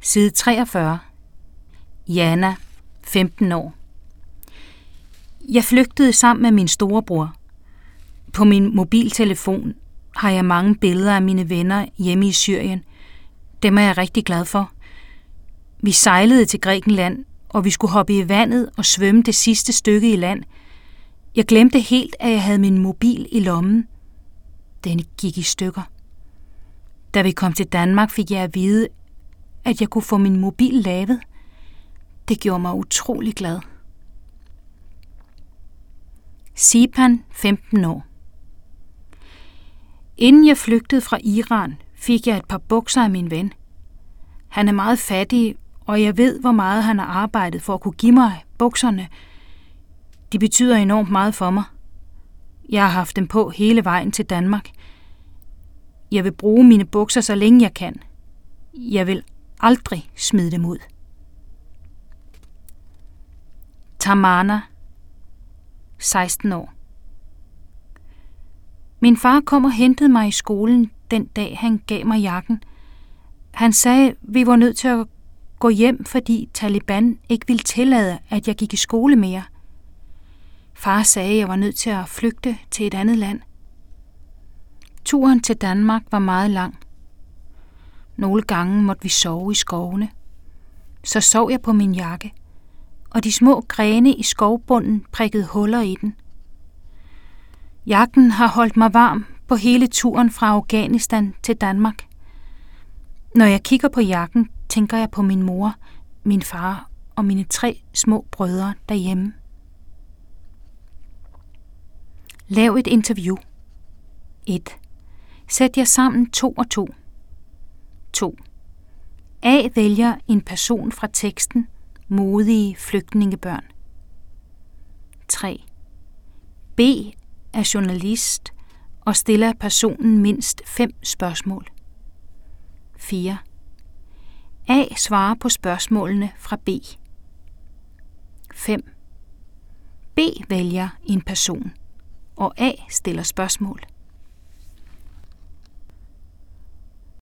Side 43. Jana, 15 år. Jeg flygtede sammen med min storebror. På min mobiltelefon har jeg mange billeder af mine venner hjemme i Syrien. Dem er jeg rigtig glad for. Vi sejlede til Grækenland, og vi skulle hoppe i vandet og svømme det sidste stykke i land. Jeg glemte helt, at jeg havde min mobil i lommen. Den gik i stykker. Da vi kom til Danmark, fik jeg at vide, at jeg kunne få min mobil lavet. Det gjorde mig utrolig glad. Sipan, 15 år. Inden jeg flygtede fra Iran, fik jeg et par bukser af min ven. Han er meget fattig, og jeg ved, hvor meget han har arbejdet for at kunne give mig bukserne. De betyder enormt meget for mig. Jeg har haft dem på hele vejen til Danmark. Jeg vil bruge mine bukser, så længe jeg kan. Jeg vil aldrig smide dem ud. Tamana, 16 år. Min far kom og hentede mig i skolen den dag, han gav mig jakken. Han sagde, vi var nødt til at gå hjem, fordi Taliban ikke ville tillade, at jeg gik i skole mere. Far sagde, jeg var nødt til at flygte til et andet land. Turen til Danmark var meget lang. Nogle gange måtte vi sove i skovene. Så sov jeg på min jakke, og de små grene i skovbunden prikkede huller i den. Jakken har holdt mig varm på hele turen fra Afghanistan til Danmark. Når jeg kigger på jakken, tænker jeg på min mor, min far og mine 3 små brødre derhjemme. Lav et interview. 1. Sæt jer sammen 2 og 2. 2. A vælger en person fra teksten modige flygtningebørn. 3. B er journalist og stiller personen mindst 5 spørgsmål. 4. A svarer på spørgsmålene fra B. 5. B vælger en person, og A stiller spørgsmål.